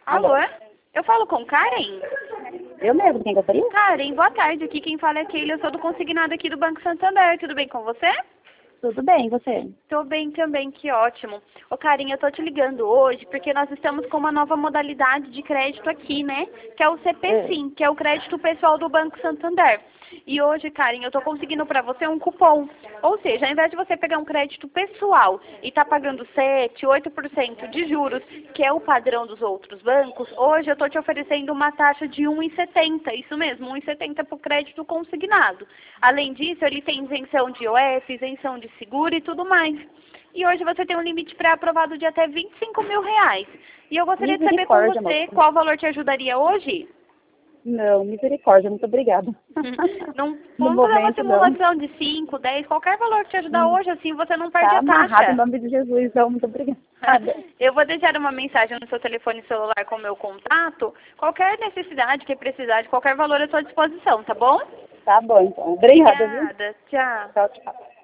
Alô? Eu falo com Karen? Eu mesmo, quem gostaria? Karen, boa tarde. Aqui quem fala é Keila, eu sou do consignado aqui do Banco Santander. Tudo bem com você? Tudo bem, você? Tô bem também, que ótimo. Ô Karen, eu tô te ligando hoje porque nós estamos com uma nova modalidade de crédito aqui, né? Que é o CPSIM, que é o crédito pessoal do Banco Santander. E hoje, Karen, eu tô conseguindo pra você um cupom. Ou seja, ao invés de você pegar um crédito pessoal e tá pagando 7, 8% de juros, que é o padrão dos outros bancos, hoje eu tô te oferecendo uma taxa de 1,70. Isso mesmo, 1,70 pro crédito consignado. Além disso, ele tem isenção de IOF, isenção de seguro e tudo mais. E hoje você tem um limite pré-aprovado de até R$ 25.000. E eu gostaria de saber com você moça. qual valor te ajudaria hoje? Não, misericórdia, muito obrigada. Não, No vamos fazer uma momento, não. simulação de 5, 10, qualquer valor que te ajudar hoje, assim você não perde Tá a amarrado em taxa. nome de Jesus, então, muito obrigada. Eu vou deixar uma mensagem no seu telefone celular com o meu contato. Qualquer necessidade que precisar de qualquer valor à sua disposição, tá bom? Tá bom, então. Obrigada, viu? Obrigada, tchau. Tchau, tchau.